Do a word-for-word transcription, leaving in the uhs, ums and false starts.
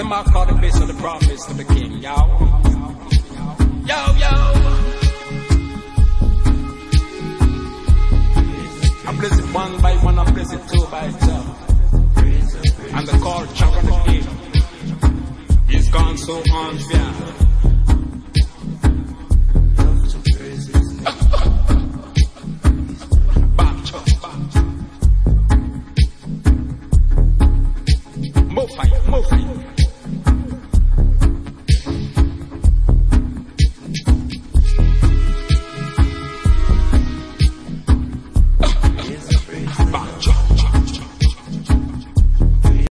mark out the base of the promise to the king, yo. Yo, yo. I bless it one by one, I bless it two by two. And the call, chop on the king. He's gone so unfair.